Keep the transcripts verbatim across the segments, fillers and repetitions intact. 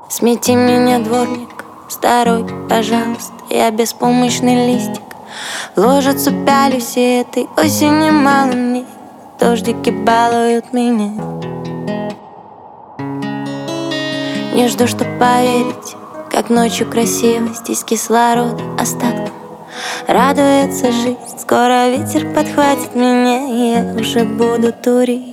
Смети меня, дворник, с дороги, пожалуйста. Я беспомощный листик, ложицу пялюсь, и этой осени мало мне. Дождики балуют меня. Не жду, чтоб поверить, как ночью красиво. Здесь кислорода остатком радуется жизнь. Скоро ветер подхватит меня, и я уже буду турист.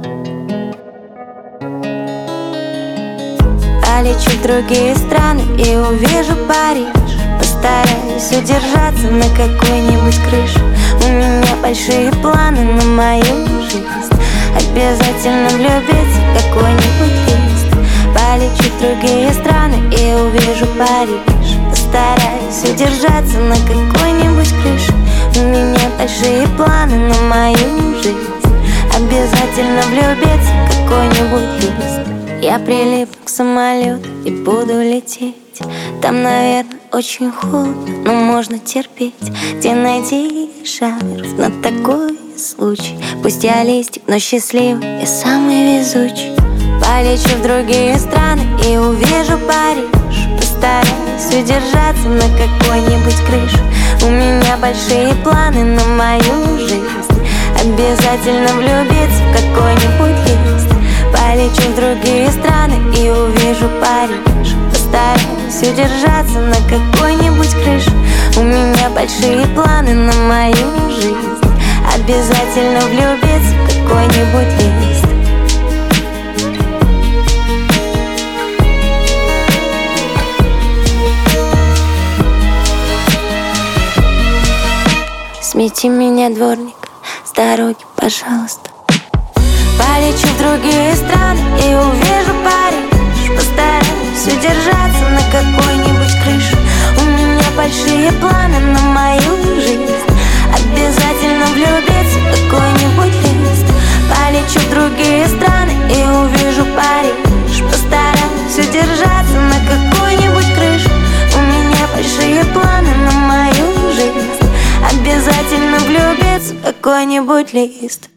Полечу в другие страны и увижу Париж. Постараюсь удержаться на какой-нибудь крыше. У меня большие планы на мою жизнь. Обязательно влюбиться в какой-нибудь лист. Полечу в другие страны и увижу Париж. Постараюсь удержаться на какой-нибудь крыше. У меня большие планы на мою жизнь. Обязательно влюбиться в какой-нибудь лист. Я прилипну к самолету и буду лететь. Там, наверное, очень холодно, но можно терпеть. Где найти шарф на такой случай? Пусть я листик, но счастливый, я самый везучий. Полечу в другие страны и увижу Париж. Постараюсь удержаться на какой-нибудь крыше. У меня большие планы на мою жизнь. Обязательно влюбиться в какой-нибудь лист. Полечу в другие страны и увижу Париж. Постараюсь удержаться на какой-нибудь крыше. У меня большие планы на мою жизнь. Обязательно влюбиться в какой-нибудь лист. Смети меня, дворник, с дороги, пожалуйста. Полечу в другие страны и увижу Париж. Постараюсь удержаться на какой-нибудь крыше. У меня большие планы на мою жизнь. Обязательно влюбиться в какой-нибудь лист. Полечу в другие страны и увижу Париж. Постараюсь удержаться на какой-нибудь крыше. У меня большие планы на мою жизнь. Обязательно влюбиться в какой-нибудь лист.